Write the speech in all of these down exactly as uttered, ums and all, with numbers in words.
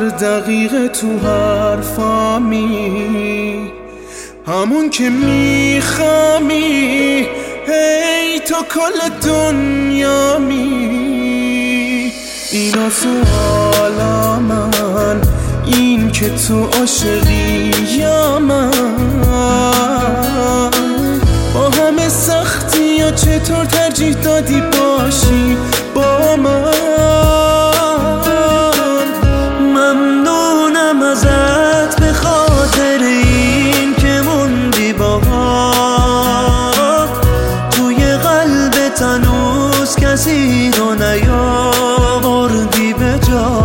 دقیقه تو حرفامی، همون که میخوامی، هی تو کل دنیامی. اینا سوالا من، این که تو عاشقی یا من، با همه سختی یا چطور ترجیح دادی باشی با من. ممنونم ازت به خاطر این که موندی با هم، توی قلبت هنوز کسی رو نیاوردی به جا.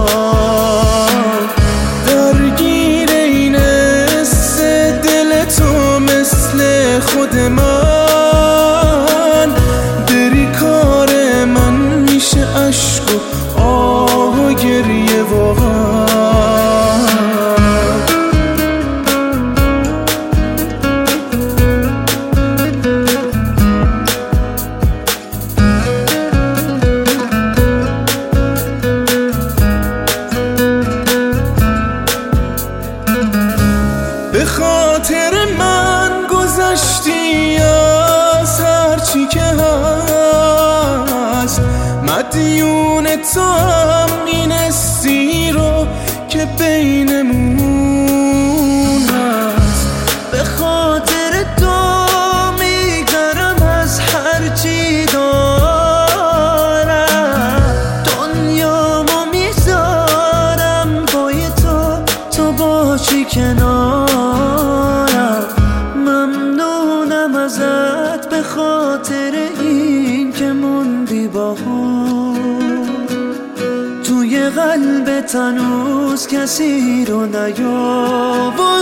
درگیر این حس دل تو مثل خود من، بری کار من میشه عشق و آه و گریه واقعا. به خاطر من گذشتی از هرچی که هست، مدیون تو هم این حسی رو که بینمون هست. به خاطر تو میگرم از هرچی دارم، دنیامو میذارم پای تو، تو باشی کنارم. ممنونم ازت به خاطر این که موندی با هم، توی قلبت هنوز کسی رو نیاورد